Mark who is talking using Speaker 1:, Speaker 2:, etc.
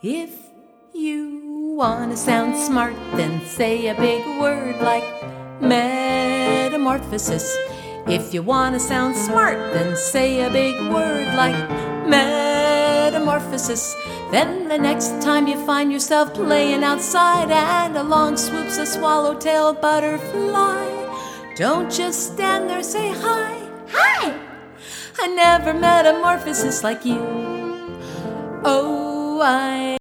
Speaker 1: If you want to sound smart, then say a big word like metamorphosis. If you want to sound smart, then say a big word like metamorphosis. Then the next time you find yourself playing outside and along swoops a swallowtail butterfly, don't just stand there, say hi. Hi! I never metamorphosis like you. Oh, I